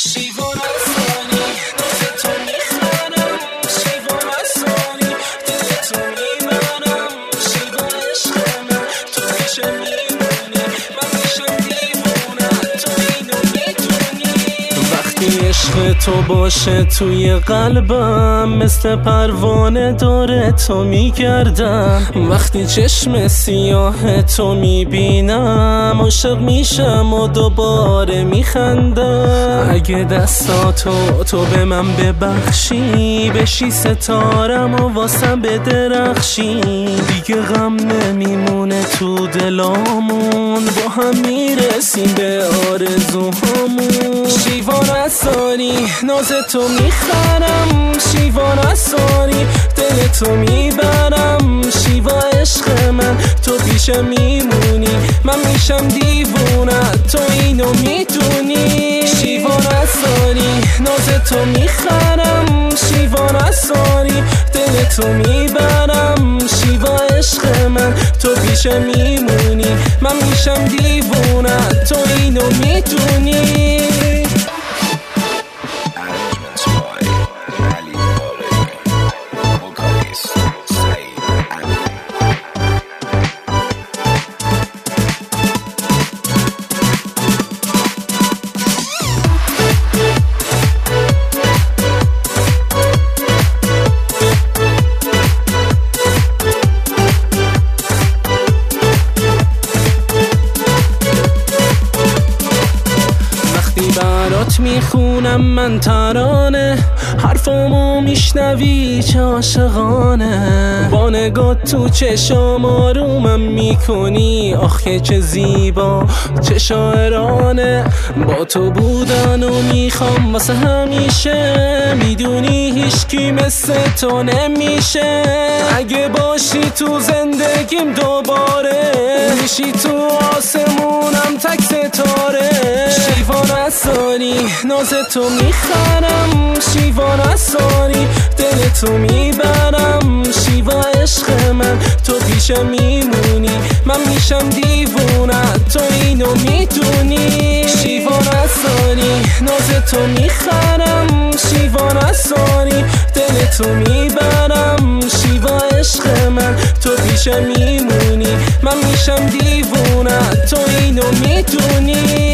عشق تو باشه توی قلبم، مثل پروانه داره تو میگردم. وقتی چشم سیاه تو میبینم عاشق میشم و دوباره میخندم. اگه دستاتو تو به من ببخشی، بشی ستارم و واسم بدرخشی. دیگه غم نمیمونه تو دلامون، با هم میرسیم به آرزوهامون. شیوان اسانی ناز تو میخرم، شیوان اسانی دل تو میبرم. شیوا عشق من تو پیشم میمونی، من میشم دیوونه تو اینو میدونی. شیوان اسانی ناز تو میخرم، شیوان اسانی دل تو میبرم. شیوا عشق من تو پیشم میمونی، من میشم دیوونه تو اینو میدونی. برات میخونم من ترانه، حرفامو میشنوی چه عاشقانه. با نگاه تو چشام آرومم میکنی، آخه چه زیبا چه شاعرانه. با تو بودنو میخوام واسه همیشه، میدونی هیچکی مثل تو نمیشه. اگه باشی تو زندگیم دوباره، میشی تو آسمونم تک ستاره. شیوان اسانی ناز تو میخرم، شیوان اسانی دل تو میبرم. شیوا عشق من تو پیشم میمونی، من میشم دیوونه تو اینو میدونی. شیوان اسانی ناز تو میخرم، شیوان اسانی دل تو میبرم. شیوا عشق من تو پیشم میمونی، من میشم دیوونه تو اینو میدونی.